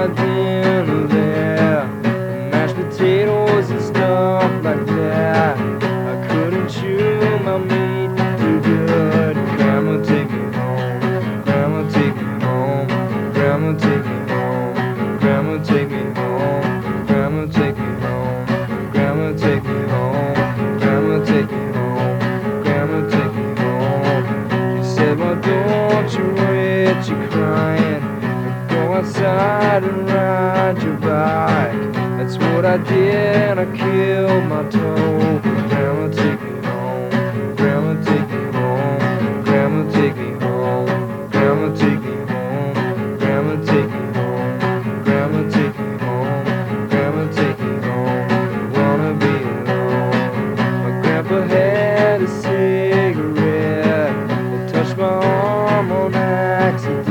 had dinner there, mashed potatoes and stuff like that. I couldn't chew my meat too good. Grandma, take me home. Grandma, take me home. Grandma, take me home. Grandma, take me home. Grandma, take me home. Grandma, take me home. Grandma, take me home. Grandma, take me home. She said, well, don't you wait, you're crying. Go outside and ride your bike. That's what I did, I killed my toe. Grandma, take me home. Grandma, take me home. Grandma, take me home. Grandma, take me home. Grandma, take me home. Grandma, take me home. Grandma, take me home. Wanna be alone. My grandpa had a cigarette that touched my arm on accident.